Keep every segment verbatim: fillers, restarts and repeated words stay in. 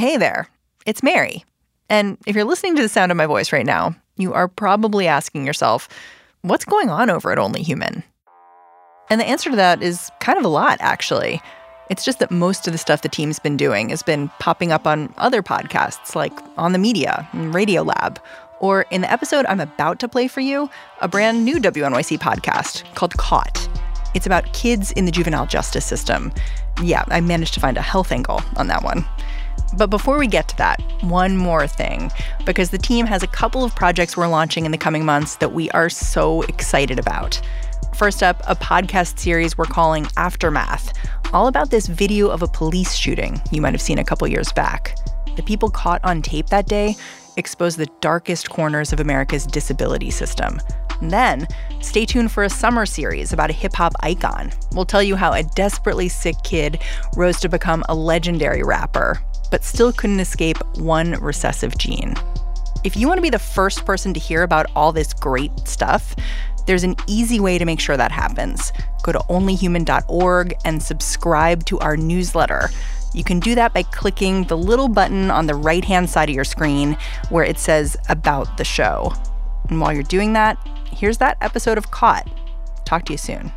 Hey there, it's Mary. And if you're listening to the sound of my voice right now, you are probably asking yourself, what's going on over at Only Human? And the answer to that is kind of a lot, actually. It's just that most of the stuff the team's been doing has been popping up on other podcasts, like On the Media and Radiolab, or in the episode I'm about to play for you, a brand new W N Y C podcast called Caught. It's about kids in the juvenile justice system. Yeah, I managed to find a health angle on that one. But before we get to that, one more thing, because the team has a couple of projects we're launching in the coming months that we are so excited about. First up, a podcast series we're calling Aftermath, all about this video of a police shooting you might have seen a couple years back. The people caught on tape that day expose the darkest corners of America's disability system. And then, stay tuned for a summer series about a hip-hop icon. We'll tell you how a desperately sick kid rose to become a legendary rapper, but still couldn't escape one recessive gene. If you want to be the first person to hear about all this great stuff, there's an easy way to make sure that happens. Go to only human dot org and subscribe to our newsletter. You can do that by clicking the little button on the right-hand side of your screen where it says About the Show. And while you're doing that, here's that episode of Caught. Talk to you soon.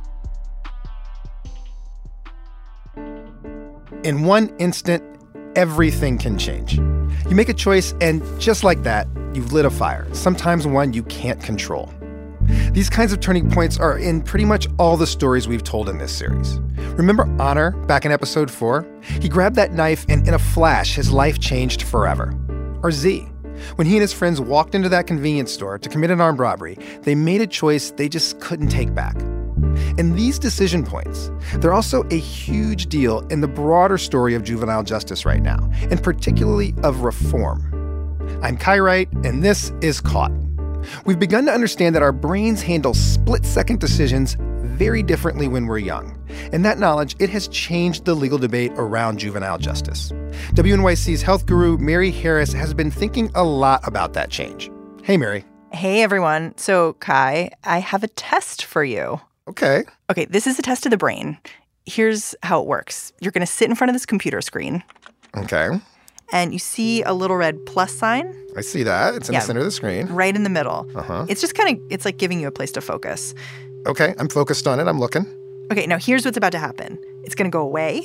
In one instant, everything can change. You make a choice, and just like that, you've lit a fire, sometimes one you can't control. These kinds of turning points are in pretty much all the stories we've told in this series. Remember Honor back in episode four? He grabbed that knife, and in a flash, his life changed forever. Or Z. When he and his friends walked into that convenience store to commit an armed robbery, they made a choice they just couldn't take back. And these decision points, they're also a huge deal in the broader story of juvenile justice right now, and particularly of reform. I'm Kai Wright, and this is Caught. We've begun to understand that our brains handle split-second decisions very differently when we're young. And that knowledge, it has changed the legal debate around juvenile justice. W N Y C's health guru, Mary Harris, has been thinking a lot about that change. Hey, Mary. Hey, everyone. So, Kai, I have a test for you. Okay. Okay, this is a test of the brain. Here's how it works. You're going to sit in front of this computer screen. Okay. And you see a little red plus sign? I see that. It's in yeah, the center of the screen. Right in the middle. Uh-huh. It's just kind of, it's like giving you a place to focus. Okay, I'm focused on it. I'm looking. Okay, now here's what's about to happen. It's going to go away.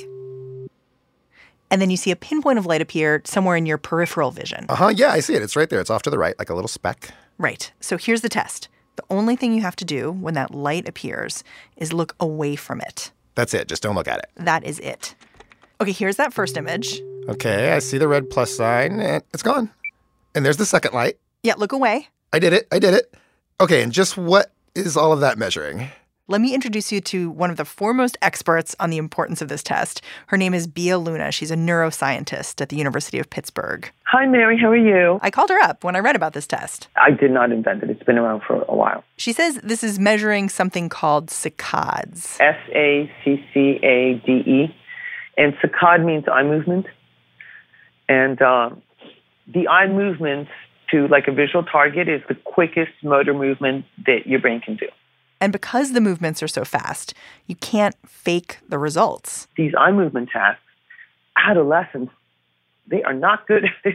And then you see a pinpoint of light appear somewhere in your peripheral vision. Uh-huh, yeah, I see it. It's right there. It's off to the right, like a little speck. Right. So here's the test. The only thing you have to do when that light appears is look away from it. That's it. Just don't look at it. That is it. Okay, here's that first image. Okay, I see the red plus sign, and it's gone. And there's the second light. Yeah, look away. I did it. I did it. Okay, and just what is all of that measuring? Let me introduce you to one of the foremost experts on the importance of this test. Her name is Bia Luna. She's a neuroscientist at the University of Pittsburgh. Hi, Mary. How are you? I called her up when I read about this test. I did not invent it. It's been around for a while. She says this is measuring something called saccades. S A C C A D E. And saccade means eye movement. And uh, the eye movement to like a visual target is the quickest motor movement that your brain can do. And because the movements are so fast, you can't fake the results. These eye movement tasks, adolescents, they are not good at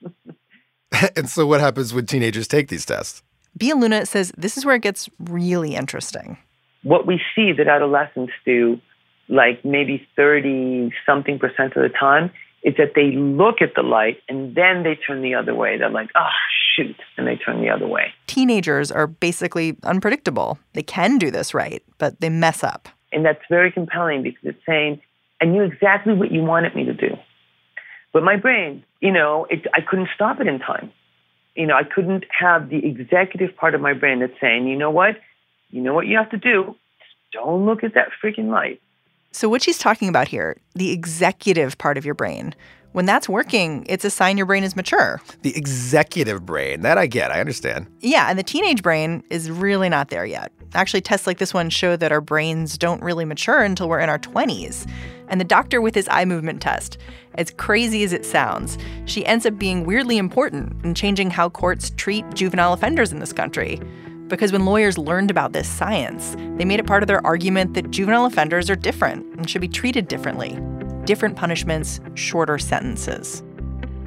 it. And so what happens when teenagers take these tests? Bia Luna says this is where it gets really interesting. What we see that adolescents do, like maybe thirty-something percent of the time, is that they look at the light and then they turn the other way. They're like, oh, shoot, and they turn the other way. Teenagers are basically unpredictable. They can do this right, but they mess up. And that's very compelling because it's saying, I knew exactly what you wanted me to do. But my brain, you know, it, I couldn't stop it in time. You know, I couldn't have the executive part of my brain that's saying, you know what? You know what you have to do? Just don't look at that freaking light. So what she's talking about here, the executive part of your brain, when that's working, it's a sign your brain is mature. The executive brain, that I get, I understand. Yeah, and the teenage brain is really not there yet. Actually, tests like this one show that our brains don't really mature until we're in our twenties. And the doctor with his eye movement test, as crazy as it sounds, she ends up being weirdly important in changing how courts treat juvenile offenders in this country. Because when lawyers learned about this science, they made it part of their argument that juvenile offenders are different and should be treated differently. Different punishments, shorter sentences.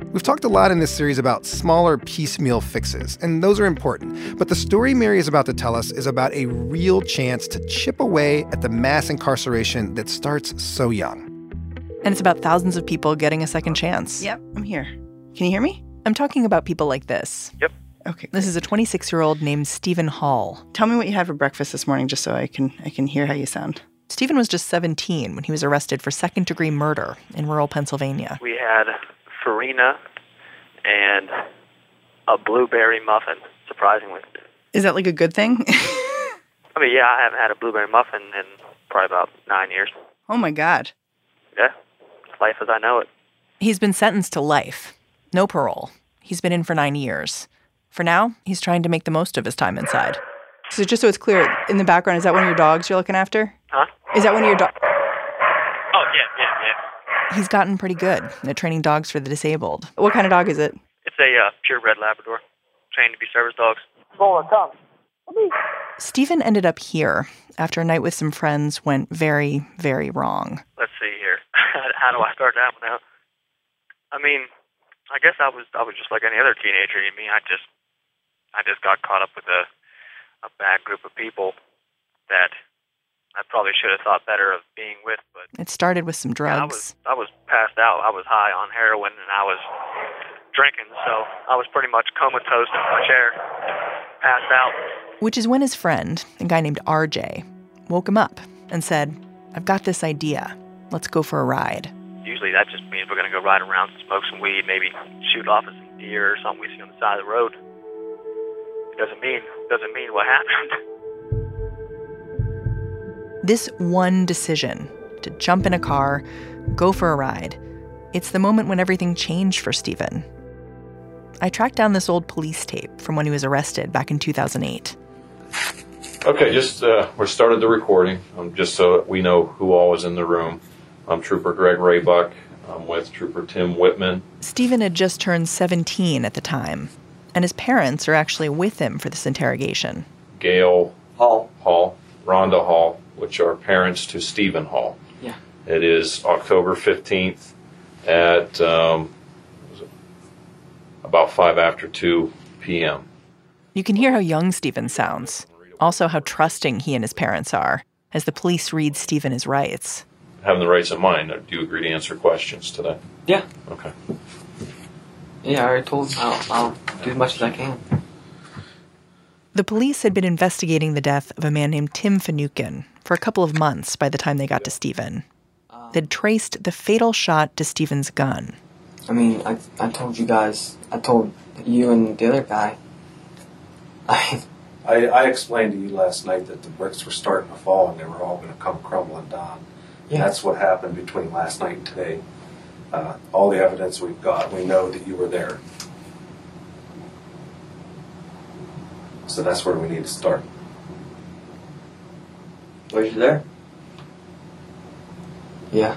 We've talked a lot in this series about smaller piecemeal fixes, and those are important. But the story Mary is about to tell us is about a real chance to chip away at the mass incarceration that starts so young. And it's about thousands of people getting a second chance. Yep, I'm here. Can you hear me? I'm talking about people like this. Yep. Okay. This is a twenty-six-year-old named Stephen Hall. Tell me what you had for breakfast this morning just so I can I can hear how you sound. Stephen was just seventeen when he was arrested for second-degree murder in rural Pennsylvania. We had farina and a blueberry muffin, surprisingly. Is that like a good thing? I mean, yeah, I haven't had a blueberry muffin in probably about nine years. Oh, my God. Yeah, life as I know it. He's been sentenced to life. No parole. He's been in for nine years. For now, he's trying to make the most of his time inside. So just so it's clear, in the background, is that one of your dogs you're looking after? Huh? Is that one of your dogs? Oh, yeah, yeah, yeah. He's gotten pretty good at training dogs for the disabled. What kind of dog is it? It's a uh, purebred Labrador, trained to be service dogs. Stephen ended up here after a night with some friends went very, very wrong. Let's see here. How do I start that one out? I mean, I guess I was I was just like any other teenager. You mean I just I just got caught up with a a bad group of people that I probably should have thought better of being with. But It started with some yeah, I drugs. was I was passed out. I was high on heroin and I was drinking, so I was pretty much comatose in my chair, passed out. Which is when his friend, a guy named R J, woke him up and said, "I've got this idea. Let's go for a ride." Usually that just means we're going to go ride around, smoke some weed, maybe shoot off at some deer or something we see on the side of the road. Doesn't mean doesn't mean what happened. This one decision to jump in a car, go for a ride, it's the moment when everything changed for Stephen. I tracked down this old police tape from when he was arrested back in two thousand eight. Okay, just uh, we started the recording, um, just so we know who all was in the room. I'm Trooper Greg Raybuck. I'm with Trooper Tim Whitman. Stephen had just turned seventeen at the time, and his parents are actually with him for this interrogation. Gail Hall, Hall, Rhonda Hall, which are parents to Stephen Hall. Yeah. It is October fifteenth at um, was it about five after two p.m. You can hear how young Stephen sounds, also how trusting he and his parents are, as the police read Stephen his rights. Having the rights in mind, do you agree to answer questions today? Yeah. Okay. Yeah, I already told him I'll, I'll do as much as I can. The police had been investigating the death of a man named Tim Finucane for a couple of months by the time they got to Stephen. They'd traced the fatal shot to Stephen's gun. I mean, I I told you guys, I told you and the other guy. I I, I explained to you last night that the bricks were starting to fall and they were all going to come crumbling down. Yeah. That's what happened between last night and today. Uh, all the evidence we've got, we know that you were there. So that's where we need to start. Was you there? Yeah.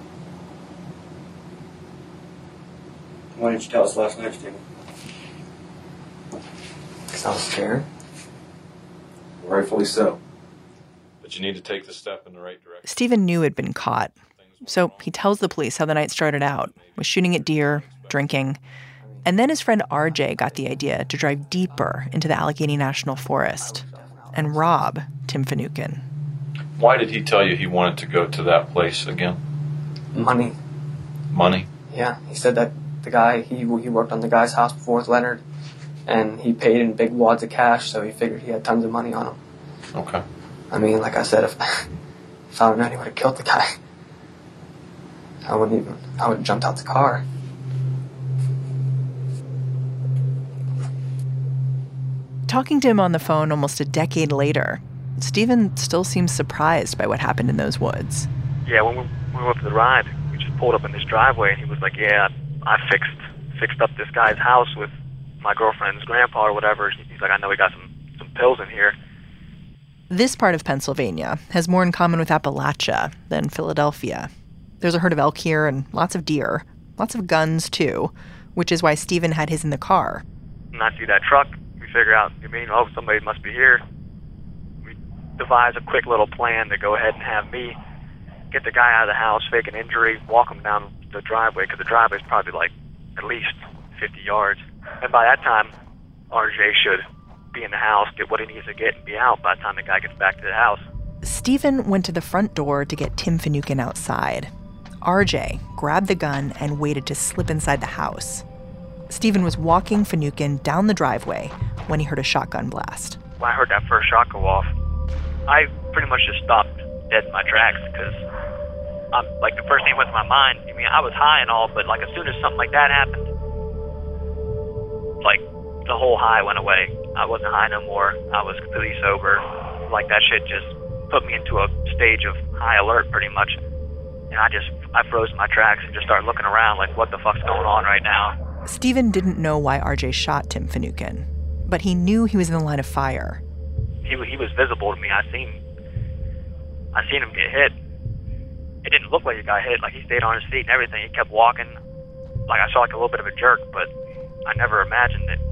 Why didn't you tell us last night, Stephen? Because I was scared. Rightfully so. But you need to take the step in the right direction. Stephen knew he'd been caught, so he tells the police how the night started out, with shooting at deer, drinking. And then his friend R J got the idea to drive deeper into the Allegheny National Forest and rob Tim Finucane. Why did he tell you he wanted to go to that place again? Money. Money? Yeah, he said that the guy, he he worked on the guy's house before with Leonard, and he paid in big wads of cash, so he figured he had tons of money on him. Okay. I mean, like I said, if, if I would have known he would have killed the guy, I wouldn't even, I would have jumped out the car. Talking to him on the phone almost a decade later, Stephen still seems surprised by what happened in those woods. Yeah, when we, when we went for the ride, we just pulled up in this driveway, and he was like, yeah, I fixed fixed up this guy's house with my girlfriend's grandpa or whatever. He's like, I know we got some, some pills in here. This part of Pennsylvania has more in common with Appalachia than Philadelphia. There's a herd of elk here and lots of deer, lots of guns too, which is why Stephen had his in the car. And I see that truck, we figure out, you mean, oh, somebody must be here. We devise a quick little plan to go ahead and have me get the guy out of the house, fake an injury, walk him down the driveway, because the driveway's probably like at least fifty yards. And by that time, R J should be in the house, get what he needs to get, and be out by the time the guy gets back to the house. Stephen went to the front door to get Tim Finucane outside. R J grabbed the gun and waited to slip inside the house. Stephen was walking Finucane down the driveway when he heard a shotgun blast. When I heard that first shot go off, I pretty much just stopped dead in my tracks because, um, like, the first thing that went to my mind, I mean, I was high and all, but, like, as soon as something like that happened, like, the whole high went away. I wasn't high no more. I was completely sober. Like, that shit just put me into a stage of high alert pretty much. And I just, I froze in my tracks and just started looking around like, what the fuck's going on right now? Stephen didn't know why R J shot Tim Finucane, but he knew he was in the line of fire. He, he was visible to me. I seen, I seen him get hit. It didn't look like he got hit. Like, he stayed on his feet and everything. He kept walking. Like, I saw like a little bit of a jerk, but I never imagined it.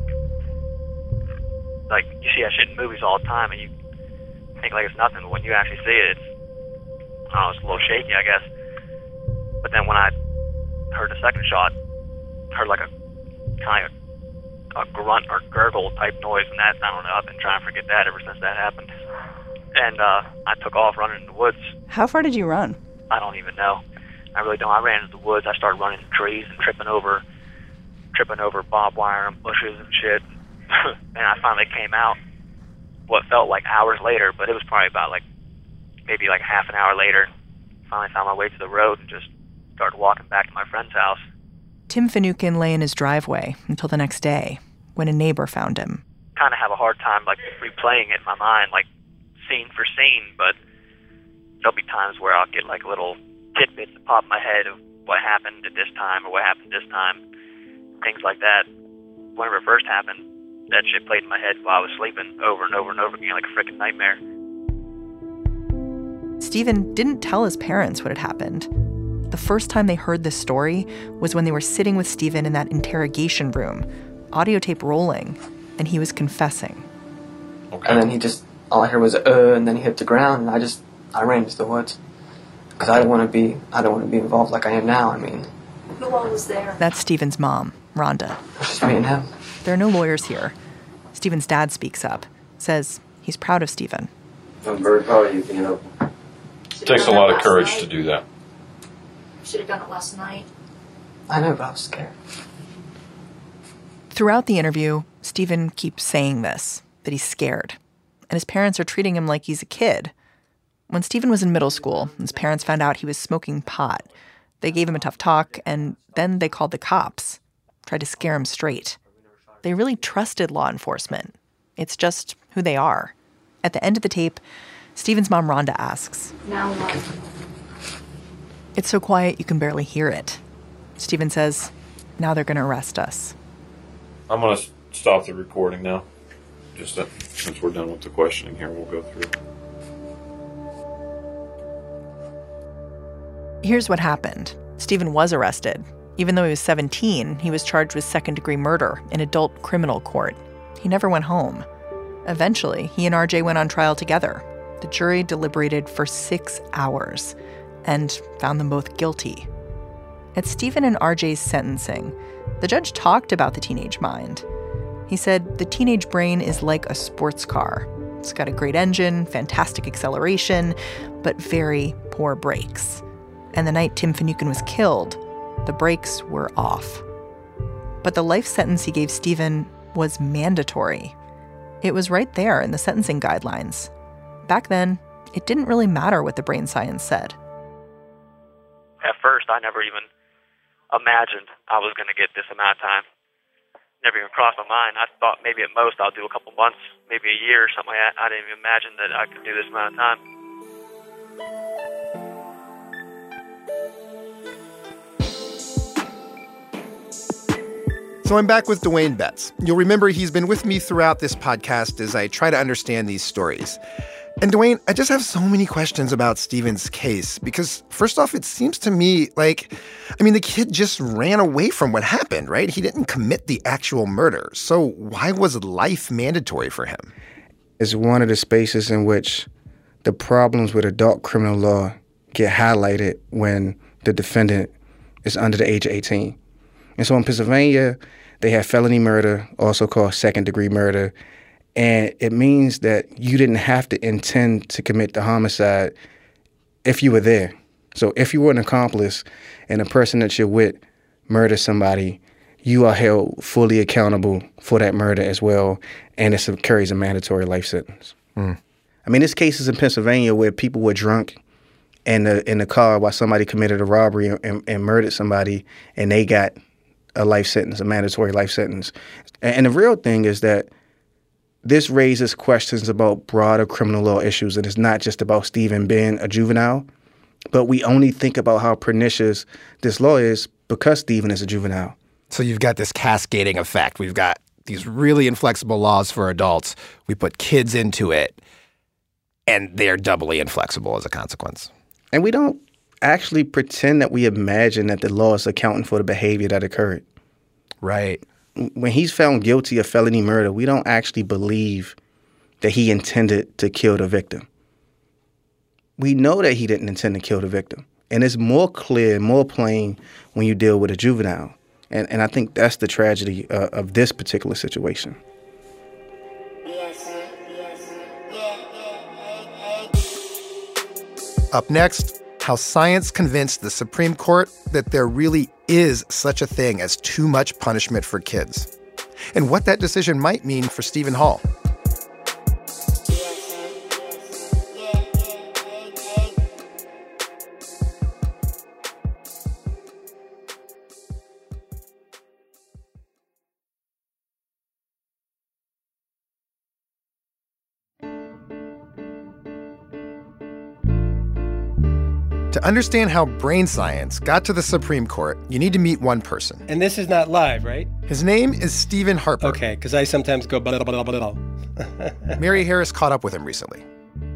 Like, you see that shit in movies all the time, and you think like it's nothing, but when you actually see it, it's, I don't know, it's a little shaky, I guess. But then when I heard the second shot, heard like a kind of a grunt or gurgle type noise, and that, I don't know, I've been trying to forget that ever since that happened. And uh, I took off running in the woods. How far did you run? I don't even know. I really don't. I ran into the woods. I started running into trees and tripping over, tripping over barbed wire and bushes and shit. And I finally came out what felt like hours later, but it was probably about like maybe like half an hour later. Finally found my way to the road and just started walking back to my friend's house. Tim Finucane lay in his driveway until the next day when a neighbor found him. Kind of have a hard time like replaying it in my mind, like scene for scene, but there'll be times where I'll get like little tidbits that pop in my head of what happened at this time or what happened this time, things like that. Whenever it first happened, that shit played in my head while I was sleeping over and over and over again like a freaking nightmare. Stephen didn't tell his parents what had happened. The first time they heard this story was when they were sitting with Stephen in that interrogation room, audio tape rolling, and he was confessing. Okay. And then he just, all I heard was, uh, and then he hit the ground, and I just, I ran into the woods. Because I didn't want to be, I don't want to be involved like I am now, I mean. Who all was there? That's Stephen's mom, Rhonda. It's just me and him. There are no lawyers here. Stephen's dad speaks up, says he's proud of Stephen. I'm very proud of you, you know. It takes a lot of courage to do that. Should have done it last night. I know, but I was scared. Throughout the interview, Stephen keeps saying this, that he's scared. And his parents are treating him like he's a kid. When Stephen was in middle school, his parents found out he was smoking pot. They gave him a tough talk, and then they called the cops, tried to scare him straight. They really trusted law enforcement. It's just who they are. At the end of the tape, Stephen's mom, Rhonda, asks, Now what? It's so quiet you can barely hear it. Stephen says, now they're going to arrest us. I'm going to stop the recording now. Just that, since we're done with the questioning here, we'll go through. Here's what happened. Stephen was arrested. Even though he was seventeen, he was charged with second-degree murder in adult criminal court. He never went home. Eventually, he and R J went on trial together. The jury deliberated for six hours and found them both guilty. At Stephen and R J's sentencing, the judge talked about the teenage mind. He said the teenage brain is like a sports car. It's got a great engine, fantastic acceleration, but very poor brakes. And the night Tim Finucane was killed, the brakes were off. But the life sentence he gave Stephen was mandatory. It was right there in the sentencing guidelines. Back then, it didn't really matter what the brain science said. At first, I never even imagined I was going to get this amount of time. Never even crossed my mind. I thought maybe at most I'll do a couple months, maybe a year or something like that. I didn't even imagine that I could do this amount of time. So I'm back with Duane Betts. You'll remember he's been with me throughout this podcast as I try to understand these stories. And Duane, I just have so many questions about Stephen's case because, first off, it seems to me like, I mean, the kid just ran away from what happened, right? He didn't commit the actual murder. So why was life mandatory for him? It's one of the spaces in which the problems with adult criminal law get highlighted when the defendant is under the age of eighteen. And so in Pennsylvania, they have felony murder, also called second-degree murder. And it means that you didn't have to intend to commit the homicide if you were there. So if you were an accomplice and the person that you're with murdered somebody, you are held fully accountable for that murder as well, and it carries a mandatory life sentence. Mm. I mean, there's cases in Pennsylvania where people were drunk in the in the car while somebody committed a robbery and, and murdered somebody, and they got a life sentence, a mandatory life sentence. And, and the real thing is that this raises questions about broader criminal law issues, and it's not just about Stephen being a juvenile, but we only think about how pernicious this law is because Stephen is a juvenile. So you've got this cascading effect. We've got these really inflexible laws for adults. We put kids into it, and they're doubly inflexible as a consequence. And we don't actually pretend that we imagine that the law is accounting for the behavior that occurred. Right. When he's found guilty of felony murder, we don't actually believe that he intended to kill the victim. We know that he didn't intend to kill the victim. And it's more clear, more plain when you deal with a juvenile. And, and I think that's the tragedy uh, of this particular situation. Up next, how science convinced the Supreme Court that there really is such a thing as too much punishment for kids, and what that decision might mean for Stephen Hall. To understand how brain science got to the Supreme Court, you need to meet one person. And this is not live, right? His name is Stephen Harper. Okay, because I sometimes go blah, blah, blah, blah, blah. Mary Harris caught up with him recently.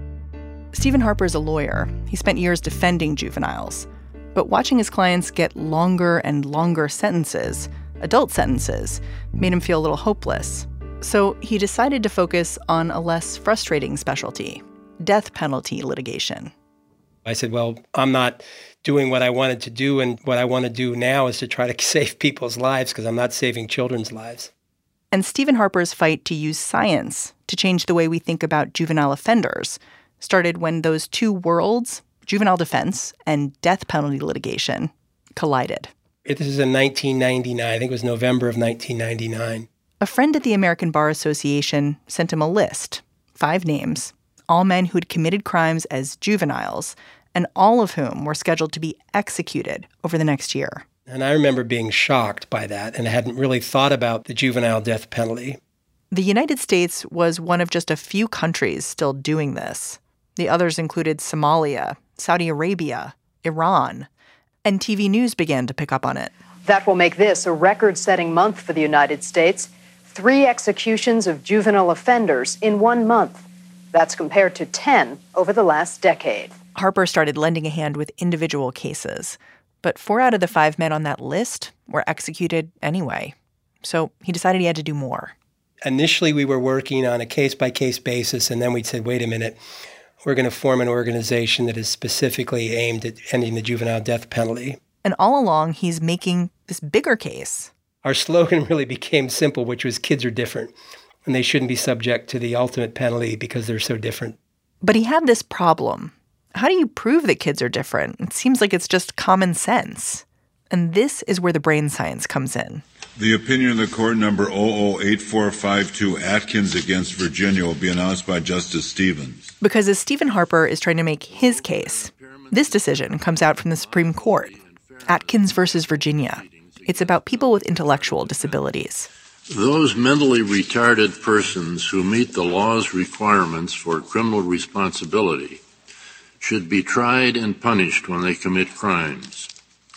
Stephen Harper is a lawyer. He spent years defending juveniles. But watching his clients get longer and longer sentences, adult sentences, made him feel a little hopeless. So he decided to focus on a less frustrating specialty, death penalty litigation. I said, well, I'm not doing what I wanted to do, and what I want to do now is to try to save people's lives because I'm not saving children's lives. And Stephen Harper's fight to use science to change the way we think about juvenile offenders started when those two worlds, juvenile defense and death penalty litigation, collided. This is in nineteen ninety-nine. I think it was November of nineteen ninety-nine. A friend at the American Bar Association sent him a list, five names, all men who'd committed crimes as juveniles, and all of whom were scheduled to be executed over the next year. And I remember being shocked by that, and I hadn't really thought about the juvenile death penalty. The United States was one of just a few countries still doing this. The others included Somalia, Saudi Arabia, Iran, and T V news began to pick up on it. That will make this a record-setting month for the United States. Three executions of juvenile offenders in one month. That's compared to ten over the last decade. Harper started lending a hand with individual cases, but four out of the five men on that list were executed anyway. So he decided he had to do more. Initially, we were working on a case-by-case basis, and then we said, wait a minute, we're going to form an organization that is specifically aimed at ending the juvenile death penalty. And all along, he's making this bigger case. Our slogan really became simple, which was kids are different, and they shouldn't be subject to the ultimate penalty because they're so different. But he had this problem. How do you prove that kids are different? It seems like it's just common sense. And this is where the brain science comes in. The opinion of the court number zero zero eight four five two Atkins against Virginia will be announced by Justice Stevens. Because as Stephen Harper is trying to make his case, this decision comes out from the Supreme Court. Atkins versus Virginia. It's about people with intellectual disabilities. Those mentally retarded persons who meet the law's requirements for criminal responsibility should be tried and punished when they commit crimes.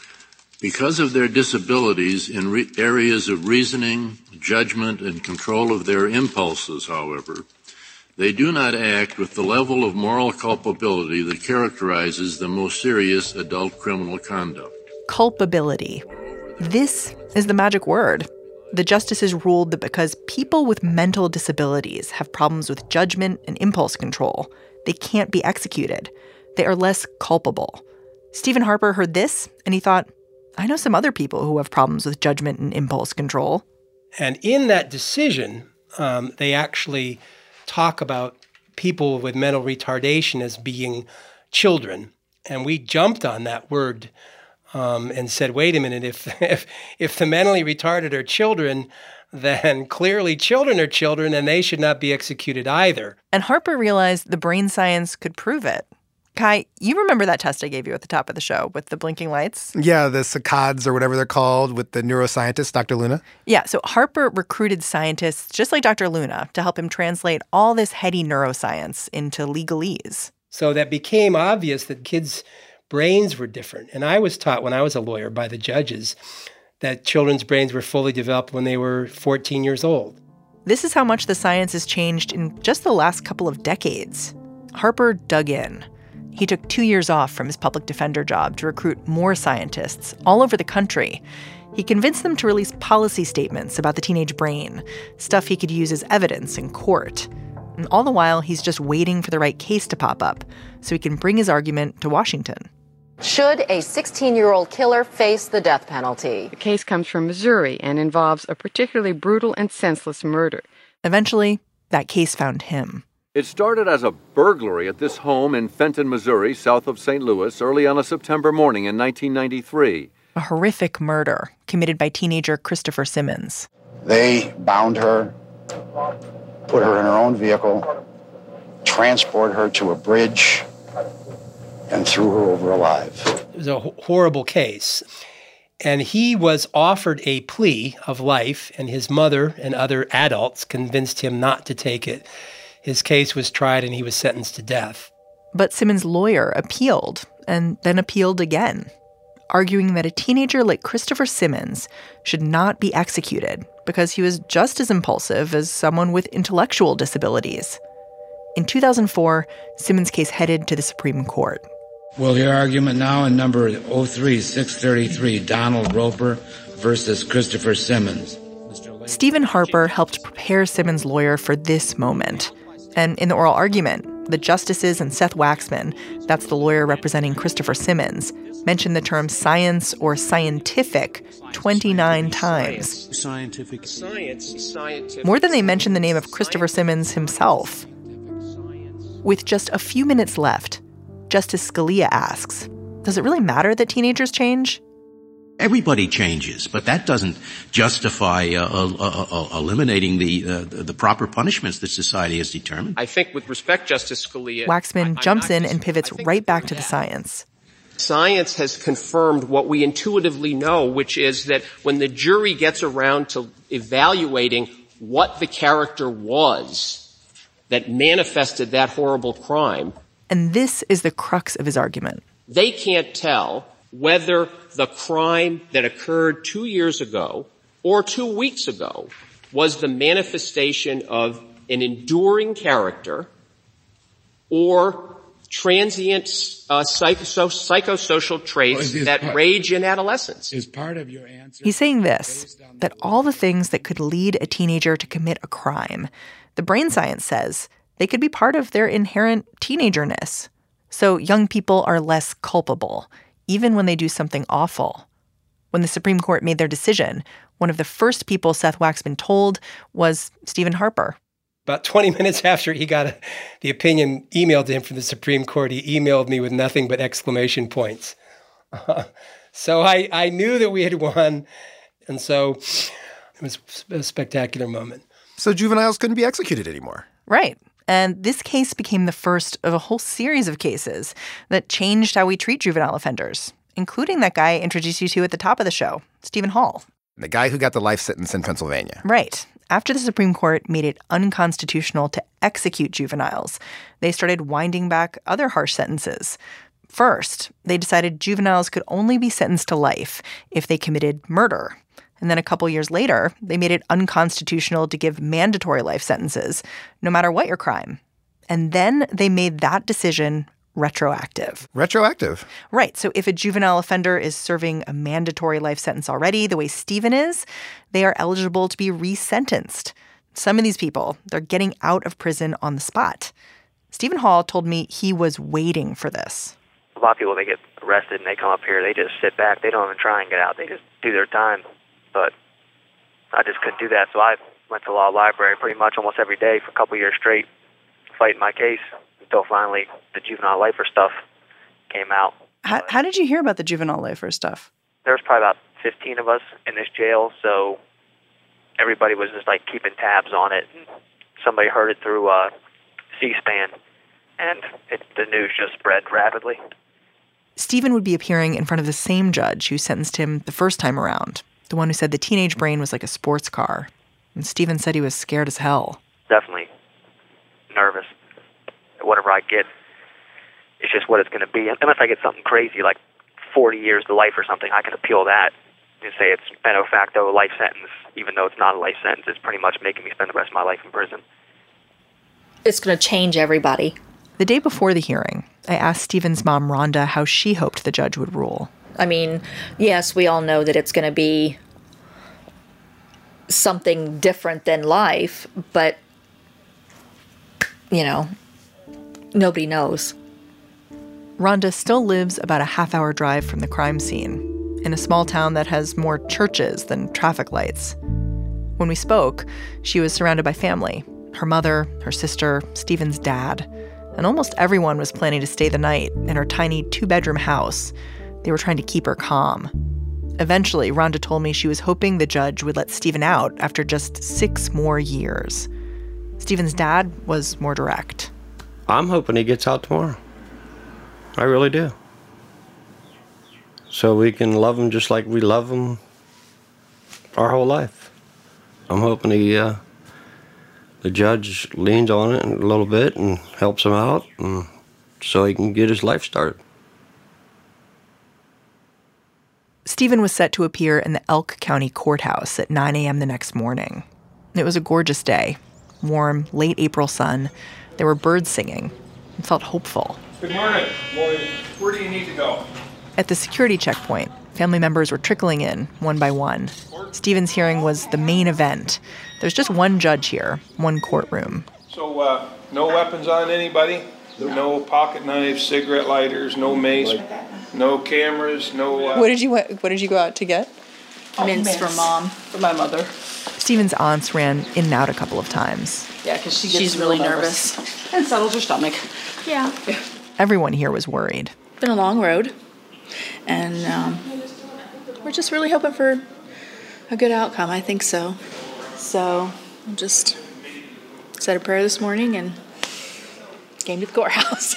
Because of their disabilities in re- areas of reasoning, judgment, and control of their impulses, however, they do not act with the level of moral culpability that characterizes the most serious adult criminal conduct. Culpability. This is the magic word. The justices ruled that because people with mental disabilities have problems with judgment and impulse control, they can't be executed. They are less culpable. Stephen Harper heard this, and he thought, I know some other people who have problems with judgment and impulse control. And in that decision, um, they actually talk about people with mental retardation as being children. And we jumped on that word um, and said, wait a minute, if, if, if the mentally retarded are children, then clearly children are children and they should not be executed either. And Harper realized the brain science could prove it. Kai, you remember that test I gave you at the top of the show with the blinking lights? Yeah, the SACADs or whatever they're called with the neuroscientist, Doctor Luna. Yeah, so Harper recruited scientists just like Doctor Luna to help him translate all this heady neuroscience into legalese. So that became obvious that kids' brains were different. And I was taught when I was a lawyer by the judges that children's brains were fully developed when they were fourteen years old. This is how much the science has changed in just the last couple of decades. Harper dug in. He took two years off from his public defender job to recruit more scientists all over the country. He convinced them to release policy statements about the teenage brain, stuff he could use as evidence in court. And all the while, he's just waiting for the right case to pop up so he can bring his argument to Washington. Should a sixteen-year-old killer face the death penalty? The case comes from Missouri and involves a particularly brutal and senseless murder. Eventually, that case found him. It started as a burglary at this home in Fenton, Missouri, south of Saint Louis, early on a September morning in nineteen ninety-three. A horrific murder committed by teenager Christopher Simmons. They bound her, put her in her own vehicle, transport her to a bridge, and threw her over alive. It was a horrible case. And he was offered a plea of life, and his mother and other adults convinced him not to take it. His case was tried, and he was sentenced to death. But Simmons' lawyer appealed, and then appealed again, arguing that a teenager like Christopher Simmons should not be executed because he was just as impulsive as someone with intellectual disabilities. In two thousand four, Simmons' case headed to the Supreme Court. We'll hear argument now in number oh three six thirty-three, Donald Roper versus Christopher Simmons. Stephen Harper helped prepare Simmons' lawyer for this moment. And in the oral argument, the justices and Seth Waxman, that's the lawyer representing Christopher Simmons, mentioned the term science or scientific twenty-nine times. Scientific. Science, scientific. More than they mentioned the name of Christopher Simmons himself. With just a few minutes left, Justice Scalia asks, does it really matter that teenagers change? Everybody changes, but that doesn't justify uh, uh, uh, uh, eliminating the, uh, the proper punishments that society has determined. I think with respect, Justice Scalia... Waxman I, jumps in just, and pivots right back to the science. Science has confirmed what we intuitively know, which is that when the jury gets around to evaluating what the character was that manifested that horrible crime... And this is the crux of his argument. They can't tell whether the crime that occurred two years ago or two weeks ago was the manifestation of an enduring character or transient uh, psycho- psychosocial traits that part, rage in adolescence. Is part of your answer? He's saying this, that all the things that could lead a teenager to commit a crime, the brain science says they could be part of their inherent teenagerness. So young people are less culpable, even when they do something awful. When the Supreme Court made their decision, one of the first people Seth Waxman told was Stephen Harper. About twenty minutes after he got a, the opinion emailed to him from the Supreme Court, he emailed me with nothing but exclamation points. Uh, so I, I knew that we had won, and so it was a spectacular moment. So juveniles couldn't be executed anymore. Right. And this case became the first of a whole series of cases that changed how we treat juvenile offenders, including that guy I introduced you to at the top of the show, Stephen Hall. The guy who got the life sentence in Pennsylvania. Right. After the Supreme Court made it unconstitutional to execute juveniles, they started winding back other harsh sentences. First, they decided juveniles could only be sentenced to life if they committed murder. And then a couple years later, they made it unconstitutional to give mandatory life sentences, no matter what your crime. And then they made that decision retroactive. Retroactive? Right. So if a juvenile offender is serving a mandatory life sentence already, the way Stephen is, they are eligible to be resentenced. Some of these people, they're getting out of prison on the spot. Stephen Hall told me he was waiting for this. A lot of people, they get arrested and they come up here, they just sit back. They don't even try and get out. They just do their time. But I just couldn't do that, so I went to law library pretty much almost every day for a couple years straight, fighting my case until finally the juvenile lifer stuff came out. How, how did you hear about the juvenile lifer stuff? There was probably about fifteen of us in this jail, so everybody was just like keeping tabs on it. Somebody heard it through uh, C-SPAN, and it, the news just spread rapidly. Stephen would be appearing in front of the same judge who sentenced him the first time around, the one who said the teenage brain was like a sports car. And Stephen said he was scared as hell. Definitely nervous. Whatever I get, it's just what it's going to be. Unless I get something crazy like forty years to life or something, I can appeal that and say it's de facto life sentence, even though it's not a life sentence. It's pretty much making me spend the rest of my life in prison. It's going to change everybody. The day before the hearing, I asked Stephen's mom, Rhonda, how she hoped the judge would rule. I mean, yes, we all know that it's going to be something different than life, but, you know, nobody knows. Rhonda still lives about a half-hour drive from the crime scene, in a small town that has more churches than traffic lights. When we spoke, she was surrounded by family. Her mother, her sister, Stephen's dad. And almost everyone was planning to stay the night in her tiny two-bedroom house. They were trying to keep her calm. Eventually, Rhonda told me she was hoping the judge would let Stephen out after just six more years. Stephen's dad was more direct. I'm hoping he gets out tomorrow. I really do. So we can love him just like we love him our whole life. I'm hoping he, uh, the judge leans on it a little bit and helps him out, and so he can get his life started. Stephen was set to appear in the Elk County Courthouse at nine a.m. the next morning. It was a gorgeous day. Warm, late April sun. There were birds singing. It felt hopeful. Good morning. Morning. Where do you need to go? At the security checkpoint, family members were trickling in, one by one. Stephen's hearing was the main event. There's just one judge here, one courtroom. So, uh, no weapons on anybody? No pocket knives, cigarette lighters, no mace, no cameras, no... Uh... What did you What did you go out to get? Mints, mints for Mom. For my mother. Stephen's aunts ran in and out a couple of times. Yeah, because she gets She's really nervous. nervous. And settles her stomach. Yeah. Everyone here was worried. Been a long road. And um, we're just really hoping for a good outcome. I think so. So I just said a prayer this morning and came to the courthouse.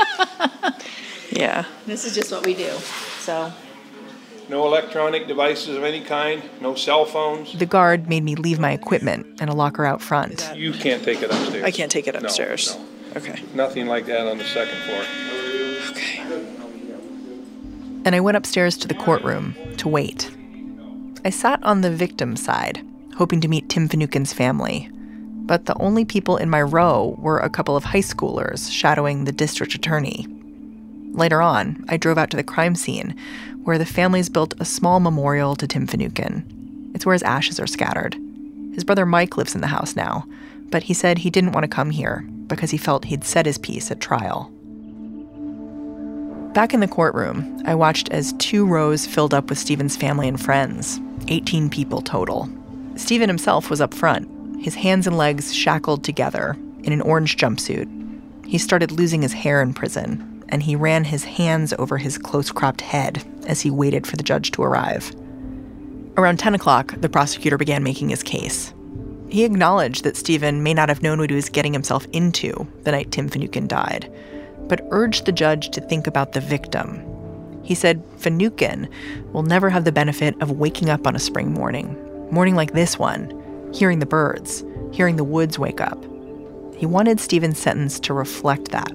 Yeah. This is just what we do. So. No electronic devices of any kind, no cell phones. The guard made me leave my equipment in a locker out front. You can't take it upstairs. I can't take it upstairs. No, no. Okay. Nothing like that on the second floor. Okay. And I went upstairs to the courtroom to wait. I sat on the victim's side, hoping to meet Tim Finucane's family. But the only people in my row were a couple of high schoolers shadowing the district attorney. Later on, I drove out to the crime scene, where the family's built a small memorial to Tim Finucane. It's where his ashes are scattered. His brother Mike lives in the house now, but he said he didn't want to come here because he felt he'd said his piece at trial. Back in the courtroom, I watched as two rows filled up with Stephen's family and friends, eighteen people total. Stephen himself was up front, his hands and legs shackled together in an orange jumpsuit. He started losing his hair in prison, and he ran his hands over his close-cropped head as he waited for the judge to arrive. Around ten o'clock, the prosecutor began making his case. He acknowledged that Stephen may not have known what he was getting himself into the night Tim Finucane died, but urged the judge to think about the victim. He said Finucane will never have the benefit of waking up on a spring morning, morning like this one, hearing the birds, hearing the woods wake up. He wanted Stephen's sentence to reflect that.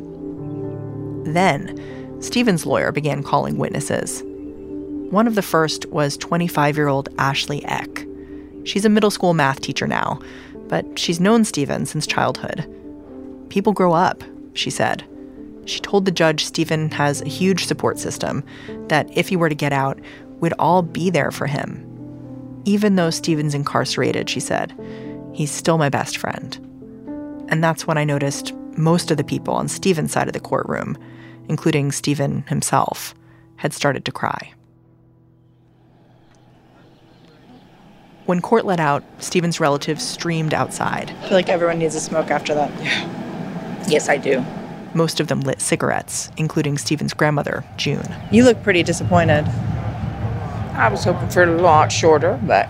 Then, Stephen's lawyer began calling witnesses. One of the first was twenty-five-year-old Ashley Eck. She's a middle school math teacher now, but she's known Stephen since childhood. People grow up, she said. She told the judge Stephen has a huge support system, that if he were to get out, we'd all be there for him. Even though Stephen's incarcerated, she said, he's still my best friend. And that's when I noticed most of the people on Stephen's side of the courtroom, including Stephen himself, had started to cry. When court let out, Stephen's relatives streamed outside. I feel like everyone needs a smoke after that. Yeah. Yes, I do. Most of them lit cigarettes, including Stephen's grandmother, June. You look pretty disappointed. I was hoping for a lot shorter, but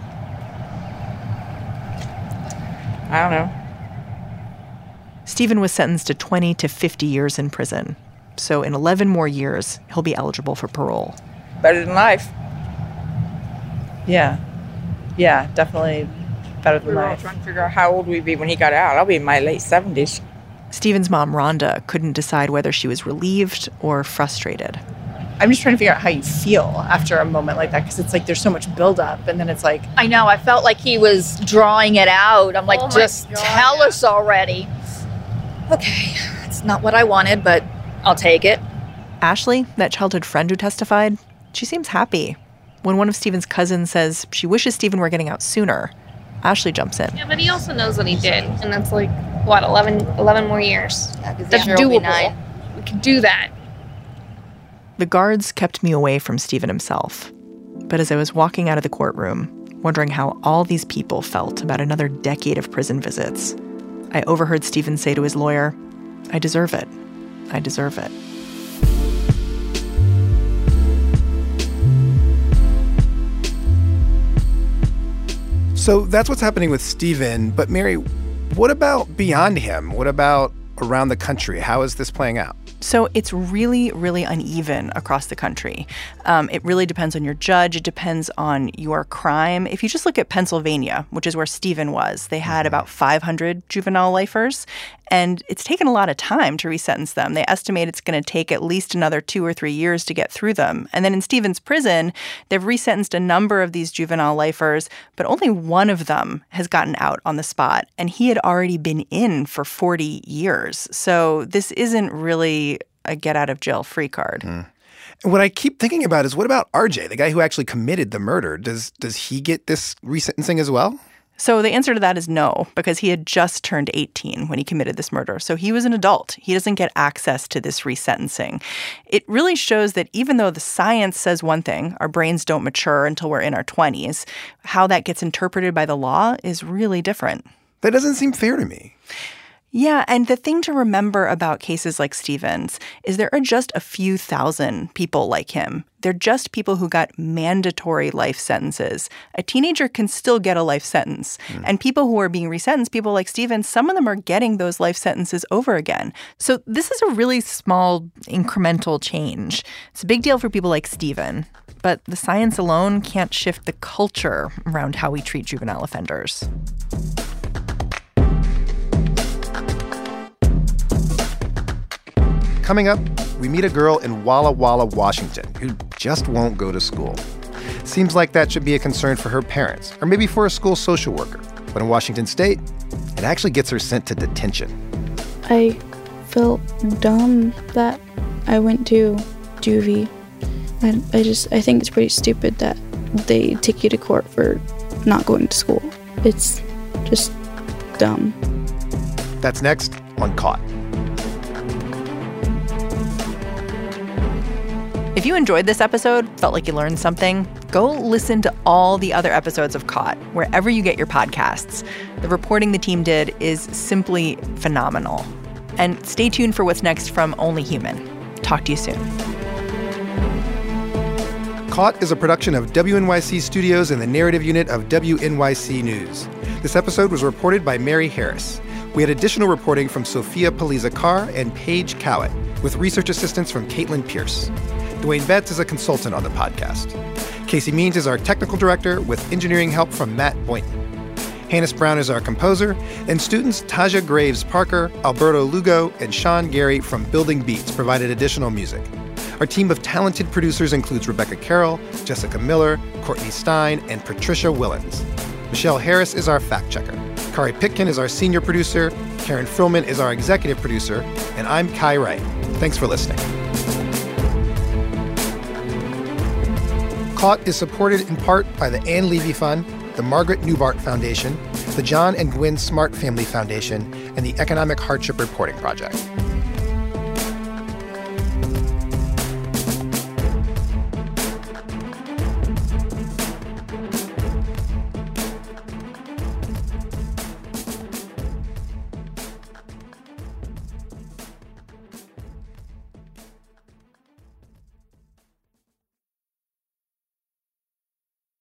I don't know. Stephen was sentenced to twenty to fifty years in prison. So in eleven more years, he'll be eligible for parole. Better than life. Yeah. Yeah, definitely better than We were all life. trying to figure out how old we'd be when he got out. I'll be in my late seventies. Stephen's mom, Rhonda, couldn't decide whether she was relieved or frustrated. I'm just trying to figure out how you feel after a moment like that, because it's like there's so much buildup, and then it's like... I know, I felt like he was drawing it out. I'm like, Oh my just God, tell yeah. us already. Okay, it's not what I wanted, but I'll take it. Ashley, that childhood friend who testified, she seems happy. When one of Stephen's cousins says she wishes Stephen were getting out sooner, Ashley jumps in. Yeah, but he also knows what he did, and that's like, what, eleven, eleven more years? Yeah, because that's the year will be doable. nine. We can do that. The guards kept me away from Stephen himself. But as I was walking out of the courtroom, wondering how all these people felt about another decade of prison visits, I overheard Stephen say to his lawyer, "I deserve it. I deserve it." So that's what's happening with Stephen. But Mary, what about beyond him? What about around the country? How is this playing out? So it's really, really uneven across the country. Um, it really depends on your judge. It depends on your crime. If you just look at Pennsylvania, which is where Stephen was, they had about five hundred juvenile lifers, and it's taken a lot of time to resentence them. They estimate it's going to take at least another two or three years to get through them. And then in Stephen's prison, they've resentenced a number of these juvenile lifers, but only one of them has gotten out on the spot, and he had already been in for forty years. So this isn't really a get-out-of-jail-free card. Mm. And what I keep thinking about is, what about R J, the guy who actually committed the murder? Does does he get this resentencing as well? So the answer to that is no, because he had just turned eighteen when he committed this murder. So he was an adult. He doesn't get access to this resentencing. It really shows that even though the science says one thing, our brains don't mature until we're in our twenties, how that gets interpreted by the law is really different. That doesn't seem fair to me. Yeah, and the thing to remember about cases like Stephen's is there are just a few thousand people like him. They're just people who got mandatory life sentences. A teenager can still get a life sentence. Mm. And people who are being resentenced, people like Stephen, some of them are getting those life sentences over again. So this is a really small incremental change. It's a big deal for people like Stephen. But the science alone can't shift the culture around how we treat juvenile offenders. Coming up, we meet a girl in Walla Walla, Washington, who just won't go to school. Seems like that should be a concern for her parents, or maybe for a school social worker. But in Washington State, it actually gets her sent to detention. I felt dumb that I went to juvie. And I just, I think it's pretty stupid that they take you to court for not going to school. It's just dumb. That's next on Caught. If you enjoyed this episode, felt like you learned something, go listen to all the other episodes of Caught, wherever you get your podcasts. The reporting the team did is simply phenomenal. And stay tuned for what's next from Only Human. Talk to you soon. Caught is a production of W N Y C Studios and the narrative unit of W N Y C News. This episode was reported by Mary Harris. We had additional reporting from Sophia Paliza-Carr and Paige Cowett, with research assistance from Caitlin Pierce. Dwayne Betts is a consultant on the podcast. Casey Means is our technical director, with engineering help from Matt Boynton. Hannes Brown is our composer, and students Taja Graves Parker, Alberto Lugo, and Sean Gary from Building Beats provided additional music. Our team of talented producers includes Rebecca Carroll, Jessica Miller, Courtney Stein, and Patricia Willens. Michelle Harris is our fact-checker. Kari Pitkin is our senior producer, Karen Frillman is our executive producer, and I'm Kai Wright. Thanks for listening. Caught is supported in part by the Ann Levy Fund, the Margaret Newbart Foundation, the John and Gwen Smart Family Foundation, and the Economic Hardship Reporting Project.